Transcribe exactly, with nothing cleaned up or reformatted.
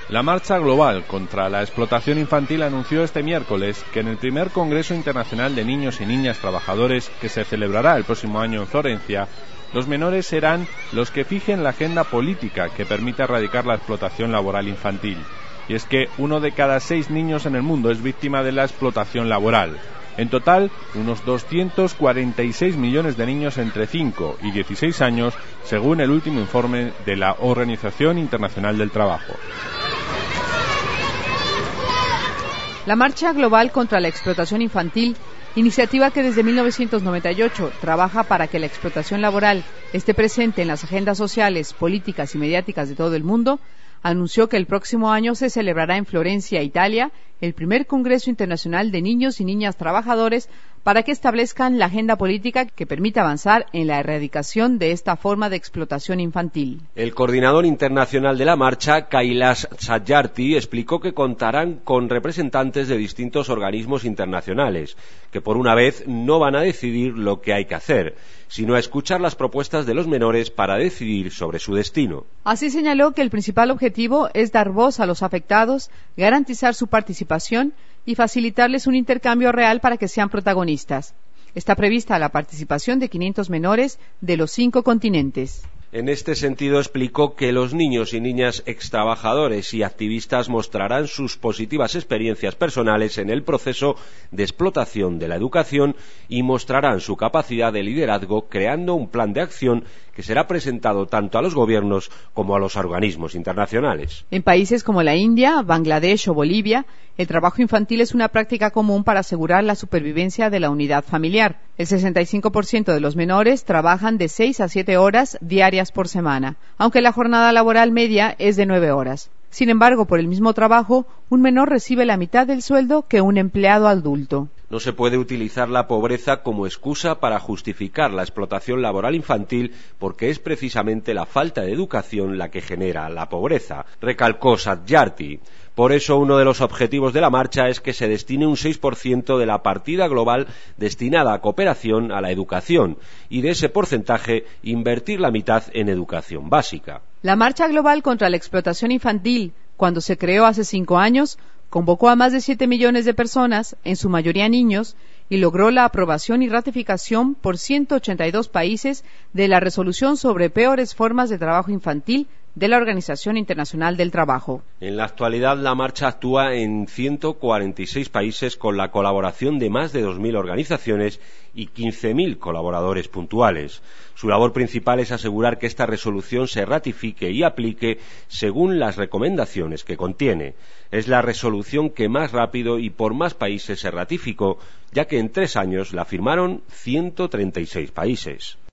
La Marcha Global contra la Explotación Infantil anunció este miércoles que en el primer Congreso Internacional de Niños y Niñas Trabajadores, que se celebrará el próximo año en Florencia, los menores serán los que fijen la agenda política que permita erradicar la explotación laboral infantil. Y es que uno de cada seis niños en el mundo es víctima de la explotación laboral. En total, unos doscientos cuarenta y seis millones de niños entre cinco y dieciséis años, según el último informe de la Organización Internacional del Trabajo. La Marcha Global contra la Explotación Infantil, iniciativa que desde mil novecientos noventa y ocho trabaja para que la explotación laboral esté presente en las agendas sociales, políticas y mediáticas de todo el mundo, anunció que el próximo año se celebrará en Florencia, Italia, el primer Congreso Internacional de Niños y Niñas Trabajadores para que establezcan la agenda política que permita avanzar en la erradicación de esta forma de explotación infantil. El coordinador internacional de la marcha, Kailash Satyarthi, explicó que contarán con representantes de distintos organismos internacionales, que por una vez no van a decidir lo que hay que hacer, sino a escuchar las propuestas de los menores para decidir sobre su destino. Así señaló que el principal objetivo es dar voz a los afectados, garantizar su participación y facilitarles un intercambio real para que sean protagonistas. Está prevista la participación de quinientos menores de los cinco continentes. En este sentido, explicó que los niños y niñas extrabajadores y activistas mostrarán sus positivas experiencias personales en el proceso de explotación de la educación y mostrarán su capacidad de liderazgo creando un plan de acción que será presentado tanto a los gobiernos como a los organismos internacionales. En países como la India, Bangladesh o Bolivia, el trabajo infantil es una práctica común para asegurar la supervivencia de la unidad familiar. El sesenta y cinco por ciento de los menores trabajan de seis a siete horas diarias por semana, aunque la jornada laboral media es de nueve horas. Sin embargo, por el mismo trabajo, un menor recibe la mitad del sueldo que un empleado adulto. No se puede utilizar la pobreza como excusa para justificar la explotación laboral infantil porque es precisamente la falta de educación la que genera la pobreza, recalcó Satyarthi. Por eso, uno de los objetivos de la marcha es que se destine un seis por ciento de la partida global destinada a cooperación a la educación y de ese porcentaje invertir la mitad en educación básica. La Marcha Global contra la Explotación Infantil, cuando se creó hace cinco años, convocó a más de siete millones de personas, en su mayoría niños, y logró la aprobación y ratificación por ciento ochenta y dos países de la resolución sobre peores formas de trabajo infantil de la Organización Internacional del Trabajo. En la actualidad, la marcha actúa en ciento cuarenta y seis países con la colaboración de más de dos mil organizaciones y quince mil colaboradores puntuales. Su labor principal es asegurar que esta resolución se ratifique y aplique según las recomendaciones que contiene. Es la resolución que más rápido y por más países se ratificó, ya que en tres años la firmaron ciento treinta y seis países.